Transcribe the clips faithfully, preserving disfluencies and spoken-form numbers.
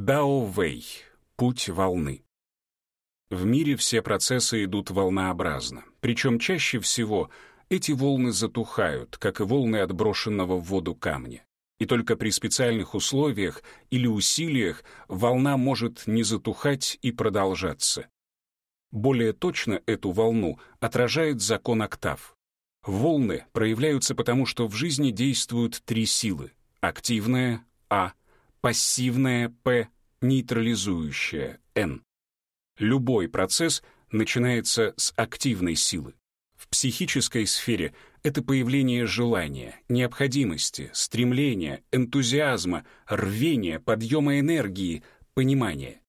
Дао Вэй. Путь волны. В мире все процессы идут волнообразно, причем чаще всего эти волны затухают, как и волны отброшенного в воду камня. И только при специальных условиях или усилиях волна может не затухать и продолжаться. Более точно эту волну отражает закон октав. Волны проявляются потому, что в жизни действуют три силы: активная — А, пассивная — П, нейтрализующая — Н. Любой процесс начинается с активной силы. В психической сфере это появление желания, необходимости, стремления, энтузиазма, рвения, подъема энергии, понимания.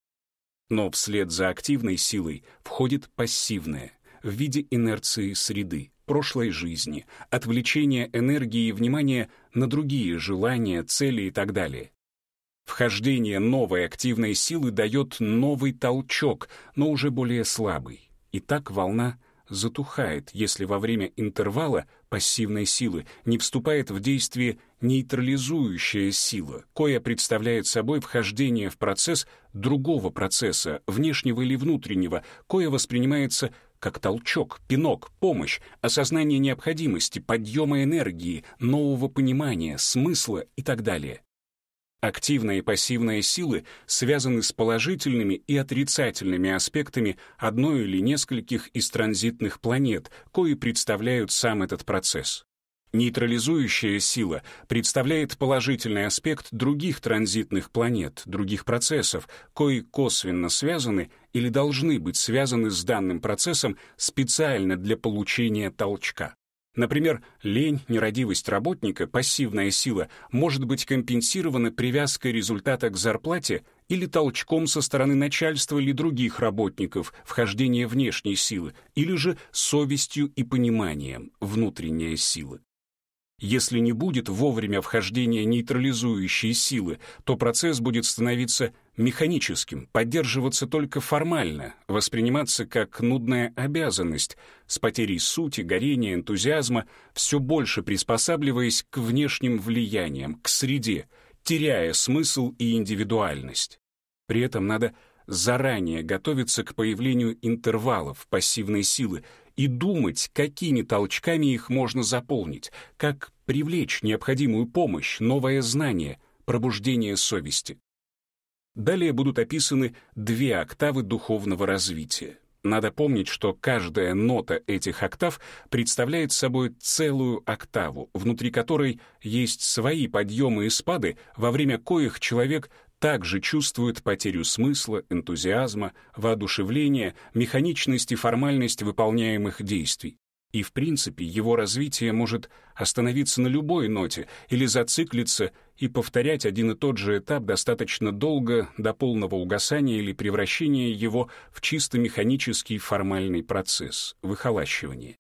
Но вслед за активной силой входит пассивная в виде инерции среды, прошлой жизни, отвлечения энергии и внимания на другие желания, цели и так далее. Вхождение новой активной силы дает новый толчок, но уже более слабый. И так волна затухает, если во время интервала пассивной силы не вступает в действие нейтрализующая сила, коя представляет собой вхождение в процесс другого процесса, внешнего или внутреннего, кое воспринимается как толчок, пинок, помощь, осознание необходимости, подъема энергии, нового понимания, смысла и так далее. Активная и пассивная силы связаны с положительными и отрицательными аспектами одной или нескольких из транзитных планет, кои представляют сам этот процесс. Нейтрализующая сила представляет положительный аспект других транзитных планет, других процессов, кои косвенно связаны или должны быть связаны с данным процессом специально для получения толчка. Например, лень, нерадивость работника, пассивная сила, может быть компенсирована привязкой результата к зарплате или толчком со стороны начальства или других работников, вхождение внешней силы, или же совестью и пониманием, внутренняя сила. Если не будет вовремя вхождения нейтрализующей силы, то процесс будет становиться механическим, поддерживаться только формально, восприниматься как нудная обязанность, с потерей сути, горения, энтузиазма, все больше приспосабливаясь к внешним влияниям, к среде, теряя смысл и индивидуальность. При этом надо заранее готовиться к появлению интервалов пассивной силы и думать, какими толчками их можно заполнить, как привлечь необходимую помощь, новое знание, пробуждение совести. Далее будут описаны две октавы духовного развития. Надо помнить, что каждая нота этих октав представляет собой целую октаву, внутри которой есть свои подъемы и спады, во время коих человек также чувствует потерю смысла, энтузиазма, воодушевления, механичность и формальность выполняемых действий. И, в принципе, его развитие может остановиться на любой ноте или зациклиться и повторять один и тот же этап достаточно долго до полного угасания или превращения его в чисто механический формальный процесс, выхолащивания.